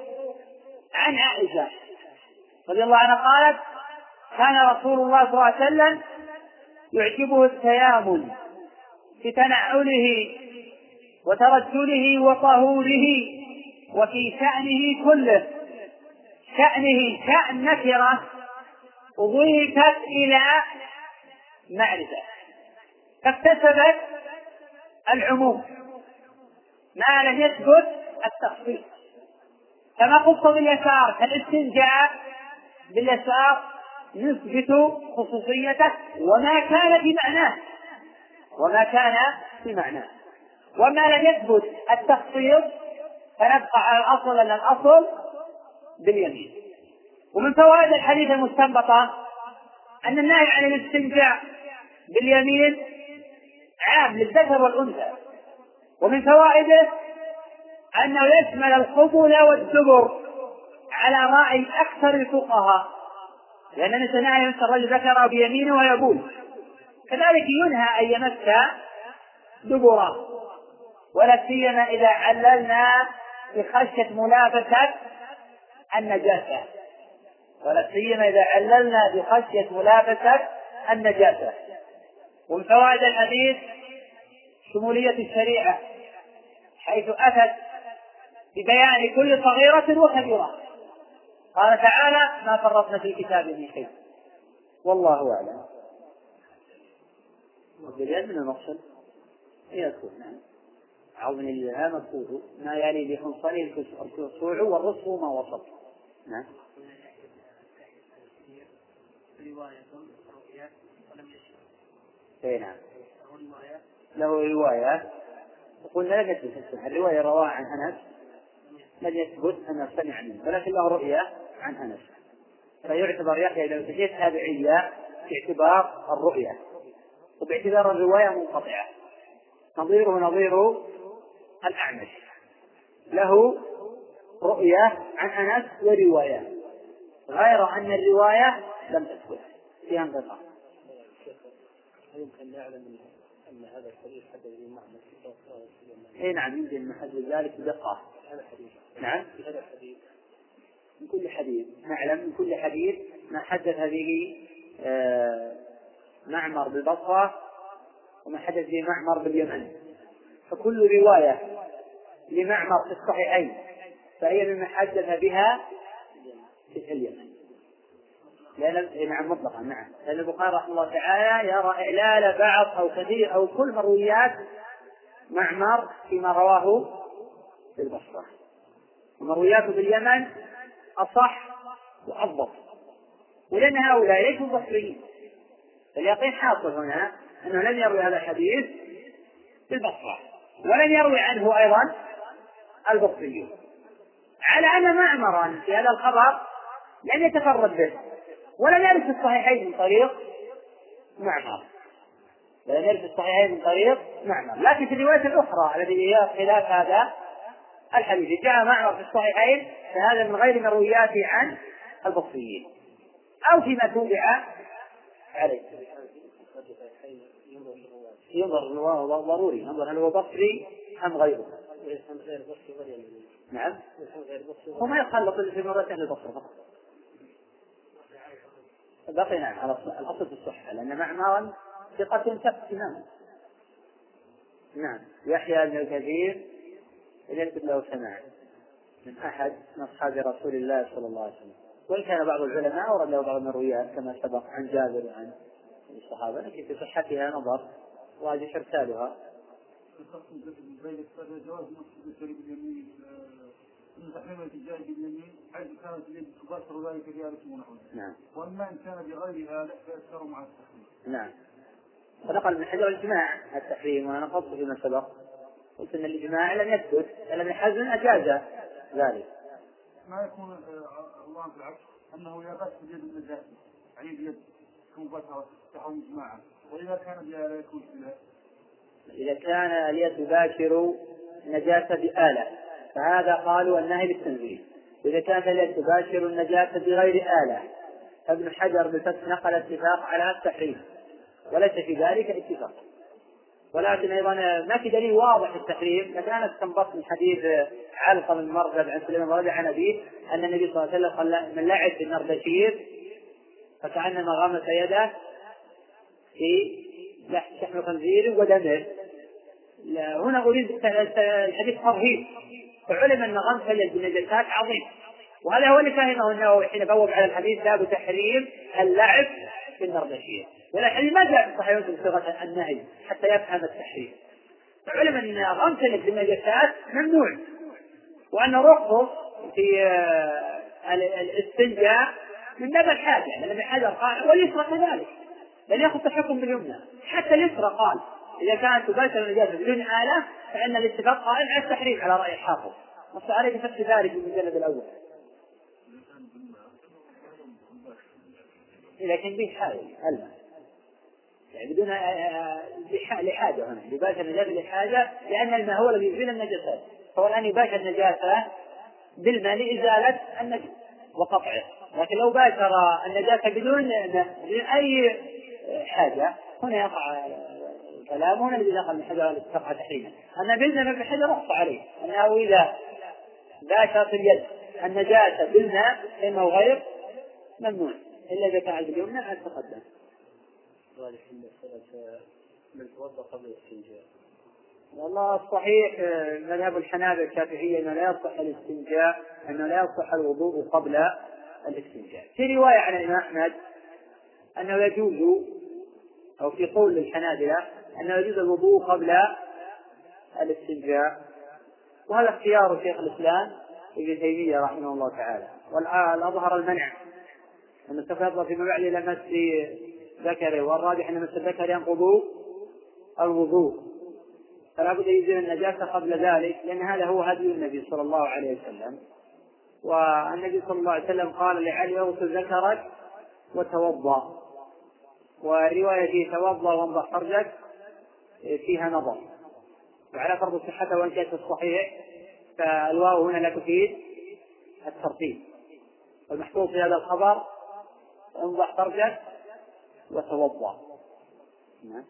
عن عائشة رضي الله عنها قالت كان رسول الله صلى الله عليه وسلم يعجبه التيامن في تنعله وترجله وطهوره وفي شأنه كله. شأنه شأن نكرة أضيفت إلى معرفة فاكتسبت العموم ما لم يثبت التخصيص. كما قلت باليسار كالاستنجاء باليسار نثبت خصوصيته وما كان في معناه وما كان في معناه وما لم يثبت التخصيص فنبقى على الأصل أن الأصل باليمين. ومن فوائد الحديث المستنبطة أن النهي عن الاستنجاء باليمين عام للذكر والأنثى. ومن فوائده أنه يشمل القبل والدبر على رأي أكثر الفقهاء، لأن نتناهي يمس الرجل ذكره بيمينه ويبول، كذلك ينهى أن يمس دبره، ولا سيما إذا عللنا بخشية ملابسة النجاسة ولا سيما إذا عللنا بخشية ملابسة النجاسة. ومن فوائد الحديث شمولية الشريعة حيث أتت ببيان كل صغيرة وكبيرة. قال تعالى ما فرطنا في الكتاب من شيء والله أعلم. باليد من المقصد يكون عظم الإلهام مكتوب ما يلي بحنصله الكسوع والرصف ما وسط. نعم. اي نعم له رواية وقلنا لم يثبت الرواية رواها عن أنس لم يثبت أن سمع منه، ولكن له رؤية عن أنس فيعتبر يحيى إذا تجد تابعية باعتبار الرؤية وباعتبار الرواية منقطعة. نظيره نظير الأعمش له رؤية عن أنس ورواية، غير أن الرواية لم تثبت فيها انقطاع. يمكن نعلم أن هذا الحديث حدث بمعنى إيه نعم، يمكن نحدد ذلك بدقة. نعم، في هذا الحديث من كل حديث نعلم من كل حديث ما حدث به آه معمر بالبصرة وما حدث به معمر باليمن، فكل رواية لمعمر في الصحيحين فهي مما حدث بها في اليمن، لأن نعم مطلقا نعم، لأن البخاري رحمه الله تعالى يرى إعلال بعض أو كثير أو كل مرويات معمر فيما رواه في البصرة، ومروياته في اليمن أصح وأضبط، ولأن هؤلاء ليسوا بصريين، فاليقين حاصل هنا أنه لم يروي هذا الحديث في البصرة ولم يروي عنه أيضا البصريون، على أن معمرا في هذا الخبر لم يتفرد به ولم يرد في الصحيحين من طريق معمر، ولم يرد في الصحيحين من طريق معمر، لكن في الرواية الأخرى التي هي خلاف هذا الحديث جاء معمر في الصحيحين فهذا من غير مروياته عن البصريين أو فيما توبع عليه. ينظر هو ضروري، ينظر هل هو بصري أم غيره. نعم، هو ما يخلط في مرات أهل البصرة فقط، بقي نعم على الأصل في الصحة، لأن معمرا ثقة ثبت إمام. نعم، يحيى بن كثير يثبت له سماع من أحد من أصحاب رسول الله صلى الله عليه وسلم، وإن كان بعض العلماء أورد له بعض المرويات كما سبق عن جابر وعن الصحابة، لكن في صحتها نظر واجب إرسالها. نعم، وأما إن كان بغيرها فيأثر مع التحريم. نعم، فنقل من حجر الإجماع التحريم، وأنا نقصت فيما سبق قلت أن الإجماع لم يثبت، لم يحزن أجاز ذلك. ما يكون الله في العكس أنه لا بأس بيد النجاسة، يعني بيد كوبتها تحوم إجماعا، وإذا كان بها لا يكون فيها. إذا كان اليد تباشر نجاسة بآلة فهذا قالوا النهي بالتنزيه، إذا كانت اليد تباشر النجاسة بغير آلة فابن حجر بالفتح نقل اتفاق على التحريم، وليس في ذلك اتفاق، ولكن أيضا ما في دليل واضح في التحريم، لكن أنا استنبطت من حديث علقة بن مرثد عن سليمان بن ربيعة عن أبيه أن النبي صلى الله عليه وسلم قال من لعب في النردشير فكأنما غمس يده في لحم خنزير ودمه. هنا أريد الحديث ترهيب، فعلم أن غمس اليد بالنجاسات عظيم، وهذا هو اللي فهمه النووي حين بوب على الحديث باب تحريم اللعب في النردشير، والحديث ما جاء في الصحيح بصيغة النهي حتى يفهم التحريم، فعلم أن غمس اليد بالنجاسات ممنوع، وأن رخص في الاستنجاء من باب الحاجة، لأن حاجة قال واليسرى كذلك لن يأخذ الحكم باليمنى، حتى اليسرى قال إذا كانت تباشر النجاسة بدون آلة فإن الاتفاق قائم على التحريم على رأي الحافظ، نص عليه بفتح ذلك في المجلد الأول. إذا كان به حاجة الماء يعني بدون لحاجة، هنا يباشر النجاسة لحاجة، لأن الماء هو الذي يزيل النجاسات، فهو الآن يباشر النجاسة بالماء لإزالة النجاسة وقطعه، لكن لو باشر النجاسة بدون بدون أي حاجة هنا يقع كلامه، هنا الذي نقل من حجر الاتفاق تحريما. أما بإذن ابن حجر رخص عليه أنه إذا باشرت اليد النجاسة بالماء فإنه غير ممنوع إلا إذا كان باليمنى أن تقدم. من توضأ قبل الاستنجاء. والله الصحيح مذهب الحنابلة الشافعية أنه لا يصح الاستنجاء، أنه لا يصح الوضوء قبل الاستنجاء. في رواية عن الإمام أحمد أنه يجوز، أو في قول الحنابلة أنه يجوز الوضوء قبل الاستنجاء، وهذا اختيار شيخ الإسلام ابن تيمية رحمه الله تعالى، والأظهر المنع أن التفاضل فيما بعد إلى مس ذكره، والراجح أن مس الذكر ينقض الوضوء، فلا بد يزيل النجاسة قبل ذلك، لأن هذا هو هدي النبي صلى الله عليه وسلم، والنبي صلى الله عليه وسلم قال لعلي اغسل ذكرك وتوضأ، ورواية توضأ وانضح فرجك فيها نظر، وعلى فرض صحته وإن كانت الصحيح فالواو هنا لا تفيد الترتيب. المحفوظ في هذا الخبر انضح فرجك وتوضأ. نعم.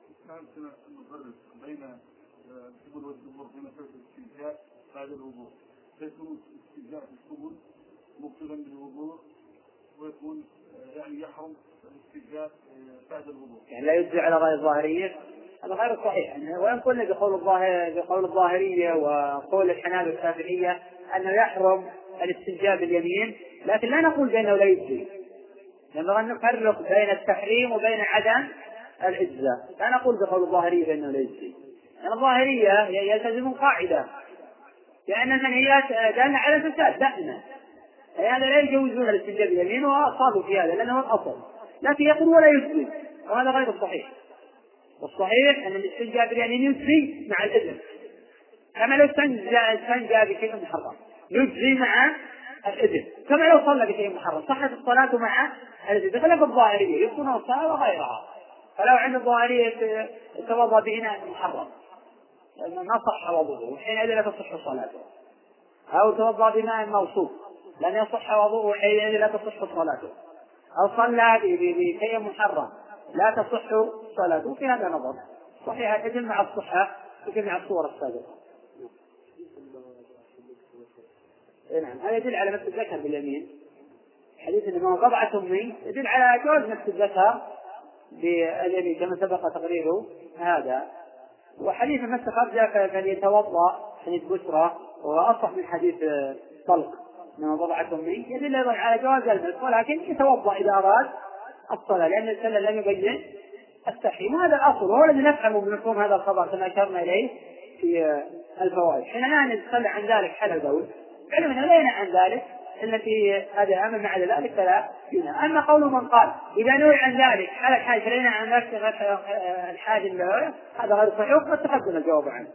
بين السبل والدبر في مسألة الاستنجاء بعد الوضوء، فيكون الاستنجاء في السبل مبطلا بالوضوء، ويكون يعني يحرم الاستنجاء بعد الوضوء، يعني لا يجزي على غير الظاهرية. هذا غير صحيح. وإن قلنا بقول الظاهر بقول الظاهرية وقول الحنابلة الشافعية أنه يحرم الاستنجاء باليمين، لكن لا نقول بأنه لا يجزي. ينبغي أن نفرق بين التحريم وبين عدم الإجزاء. لا نقول بقول الظاهرية بأنه لا يجزي. يعني الظاهرية يلتزمون قاعدة لأن المنهيات دالة على الفساد دائما، هذا لا يجوزون الاستنجاء باليمين وأصابوا في هذا لأنه الأصل، لكن يقول ولا يجزي، وهذا غير الصحيح. والصحيح أن الاستنجاء باليمين يجزي مع الإذن، كما لو استنجى بشيء محرم يجزي مع الإذن، كما لو صلى بشيء محرم صحت الصلاة مع الإذن. بخلاف الظاهرية يكون الصلاة وغيرها، فلو عند الظاهرية توضأ بإناء محرم ما صح وضوءه حينئذ لا تصح صلاته، أو توضأ بماء موصوف لن يصح وضوءه حينئذ لا تصح صلاته، أو صلى بشيء محرم لا تصح صلاته. في هذا نظر صحيح الإذن مع الصحة في جميع الصور السابقة. نعم. هذا يدل على مس الذكر باليمين. حديث أنه بضعة مني يدل على جواز مس الذكر باليمين كما سبق تقريره هذا. وحديث مس فرجه فليتوضأ حديث بشرى وهو أصح من حديث طلق أنه بضعة مني يدل أيضا على جواز المس، ولكن يتوضأ إذا أراد الصلاة لأن السنة لم يبين التحريم. وهذا الأصل وهو الذي نفهمه بمفهوم هذا الخبر كما أشرنا إليه في الفوائد. حين لا نتخلى عن ذلك حال البول علمنا لا ينهى عن ذلك إلا في هذا الأمر، مع ذلك فلا ينهى. أما قول من قال إذا نهي عن ذلك حال الحاج فلا ينهى عن ذلك الحاج له، هذا غير صحيح وقد تقدم الجواب عنه.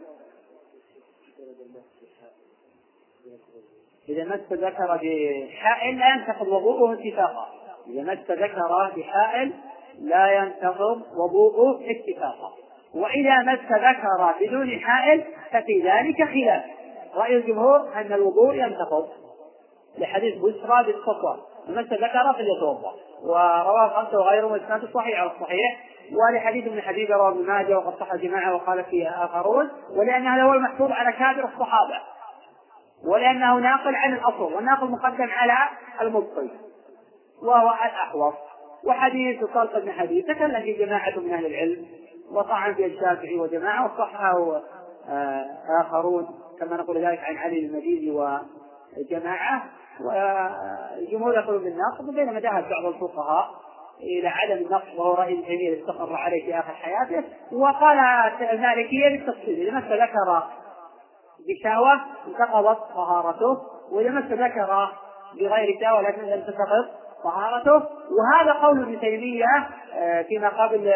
إذا مس ذكر بحائل لا ينتقض وضوءه اتفاقا، إذا مس ذكر بحائل لا ينتقض وضوءه اتفاقا. وإذا مس ذكر بدون حائل ففي ذلك خلاف. رأي الجمهور أن الوضوء ينتقض لحديث بشرى بالصفوة مس ذكر فليتوضأ، ورواه خمسة وغيره وإسناده صحيح على الصحيح. ولحديث ابن حبيب رواه ابن ماجه وقد صح جماعة وقال فيه آخرون، ولأن هذا هو المحفوظ على كابر الصحابة، ولأنه ناقل عن الأصل والناقل مقدم على المبطل وهو الأحوص. وحديث طلق بن حبيب تكلم في جماعة من أهل العلم وطعن في الشافعي وجماعة وصححه آخرون كما نقول ذلك عن علي المديني وجماعة. والجمهور يقول بالنقض، بينما ذهب بعض الفقهاء إلى عدم النقض وهو رأي ابن تيمية استقر عليه في آخر حياته. وقال المالكية بالتفصيل إذا مس ذكر بشهوة انتقضت طهارته، وإذا مس ذكر بغير شهوة لكن لم تنتقض طهارته. وهذا قول ابن تيمية فيما قبل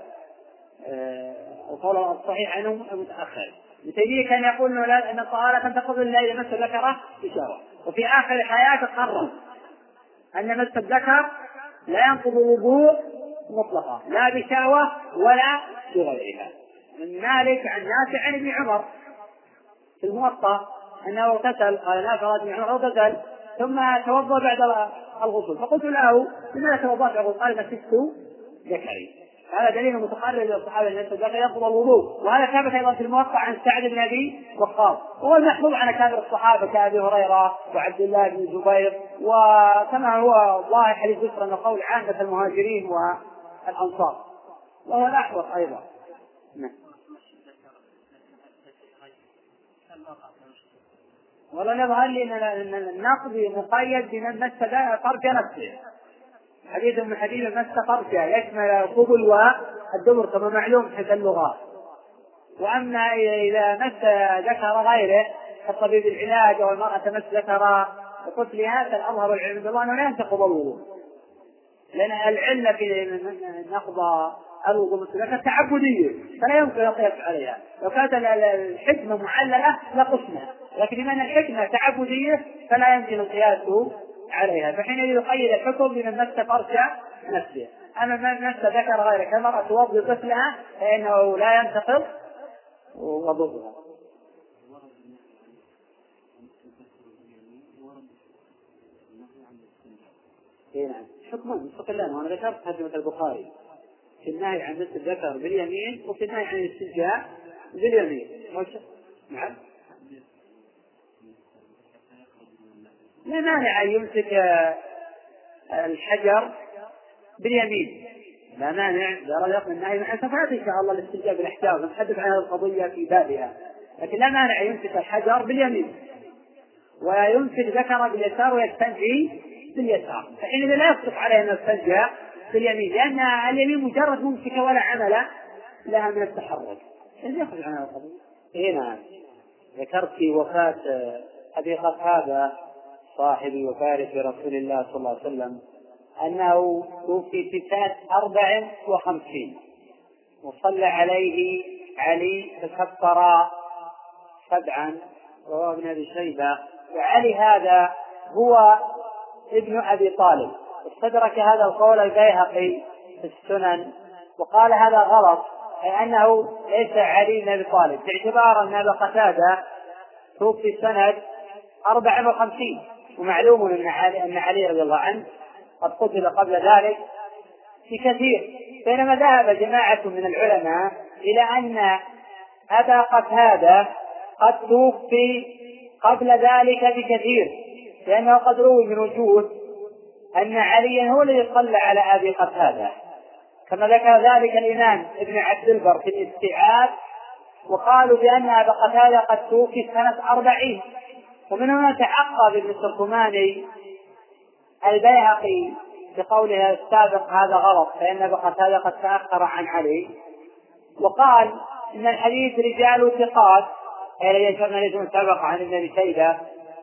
القول الصحيح عنه المتأخر. ابن تيمية كان يقول أن الطهارة تنتقض إلا إذا مس ذكره بشهوة، وفي آخر حياته قرر أن مس الذكر لا ينقض الوضوء مطلقا لا بشهوة ولا بغيرها. من مالك عن نافع عن ابن عمر في الموطأ أنه اغتسل، قال نافع بن عمر اغتسل ثم توضأ بعد الغسل، فقلت له لماذا توضأت بعد الغسل؟ قال مسست ذكري. هذا دليل متقرر للصحابة أن الذكر ينقض الوضوء، وهذا ثابت أيضا في الموطأ عن سعد بن أبي وقاص، وهو المحفوظ عن كابر الصحابة كأبي هريرة وعبد الله بن الزبير، وكما هو ظاهر حديث بشرى أنه قول عامة المهاجرين والأنصار، وهو الأحوط أيضا. نعم. والله يظهر لي أن النقض مقيد بمن مس فرج نفسه. حديث ابن حبيب مس فرجه يشمل القبل والدبر كما معلوم حتى اللغات. وأما إذا مس ذكر غيره كطبيب العلاج أو المرأة تمس ذكر طفلها فالأظهر العلم بالله أنه لا ينتقض الوضوء، لأن العلة في نقض الوضوء مثل تعبدية فلا يمكن القياس عليها. لو كانت الحكمة معللة لقسمة، لكن بما أن الحكمة تعبدية فلا يمكن القياس عليها، فحينئذ يقيد الحكم بمن مس فرج نفسه. أما من مس ذكر غيره كالمرأة توضي طفلها فإنه لا ينتقض وضوءها. اي نعم حكما مستقلان، وانا ذكرت ترجمة البخاري في النهي عن مس الذكر باليمين وفي النهي عن الاستنجاء باليمين. نعم لا مانع أن يمسك الحجر باليمين، لا مانع درجة من النهي مع صفات إن شاء الله الاستنجاء بالاحتياط نتحدث عن القضية في بابها، لكن لا مانع يمسك الحجر باليمين ويمسك ذكره باليسار ويستنجي باليسار، فإن لا يصدق عليه أن يستنجى باليمين لأن اليمين مجرد ممسكة ولا عمل لها من التحرك. إذا يخرج عنها القضية. هنا ذكرت في وفاة أبي قتادة صاحبي وفارس رسول الله صلى الله عليه وسلم أنه توفي في سنة أربع وخمسين وصلى عليه علي فكبر سبعا رواه ابن أبي شيبة، وعلي هذا هو ابن أبي طالب. استدرك هذا القول البيهقي في السنن وقال هذا غلط، أي أنه ليس علي بن أبي طالب، باعتبار أن أبا قتادة توفي سنة أربع وخمسين، ومعلوم أن علي, أن علي رضي الله عنه قد قتل قبل ذلك بكثير، بينما ذهب جماعة من العلماء إلى أن أبا قتادة قد توفي قبل ذلك بكثير، لأنه قد روي من وجوه أن عليا هو الذي صلى على أبي قتادة، كما ذكر ذلك الإمام ابن عبد البر في الاستيعاب، وقالوا بأن أبا قتادة قد توفي سنة أربعين. ومن هنا تعقب ابن التركماني البيهقي بقوله السابق هذا غلط، فإن أبا قتادة قد تأخر عن علي، وقال إن الحديث رجال ثقات، أي يشرنا ليس سبق عن ابن أبي شيبة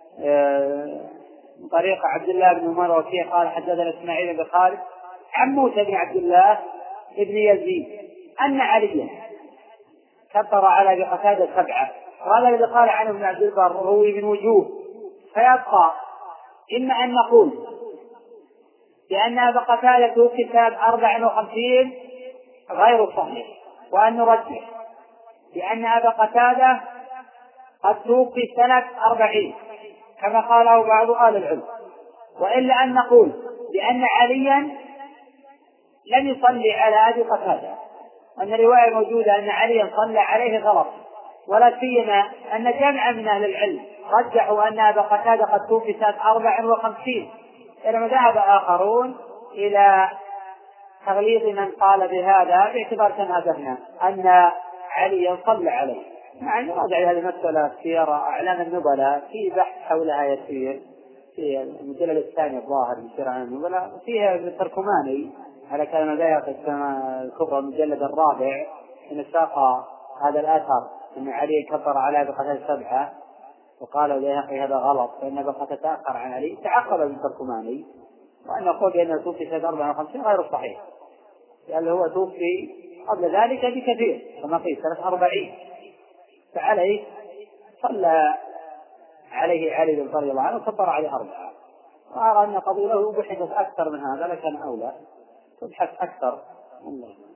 من طريق عبد الله بن عمر وفيه قال حدثنا إسماعيل بن خالد عن موسى بن عبد الله بن يزيد أن عليا كبر على أبي قتادة سبعة، وهذا الذي قال عنه ابن عبد البر روي من وجوه، فيبقى إما أن نقول بأن أبا قتادة توفي سنة أربع وخمسين غير صحيح، وأن نرجح بأن أبا قتادة قد توفي سنة أربعين كما قاله بعض أهل العلم، وإلا أن نقول بأن عليا لم يصلي على أبي قتادة، وأن الرواية موجودة أن عليا صلى عليه غلط، ولا سيما أن جمعا من أهل العلم رجحوا أن أبا قتادة قد توفي سنة أربع وخمسين، إنما ذهب آخرون إلى تغليظ من قال بهذا باعتبار كما ذكرنا أن عليا صلى عليه. مع أن راجع هذه المسألة في أعلام النبلاء في بحث حولها يسير في المجلد الثاني الظاهر من سير أعلام النبلاء، فيها ابن التركماني على كلمة ذاك الكبرى المجلد الرابع إن ساق هذا الأثر أن علي كبر على أبي قتادة سبعة، وقال البيهقي هذا غلط فإن أبا قتادة تأخر عن علي، تعقب ابن التركماني وأن نقول بأنه توفي سنة أربع وخمسين غير صحيح، لأنه هو توفي قبل ذلك بكثير كما قيل سنة أربعين، فعليه صلى عليه علي بن رضي الله عنه وكبر عليه أربعة. وأرى أن قبوله بحثت أكثر من هذا لكن أولى تبحث أكثر. الله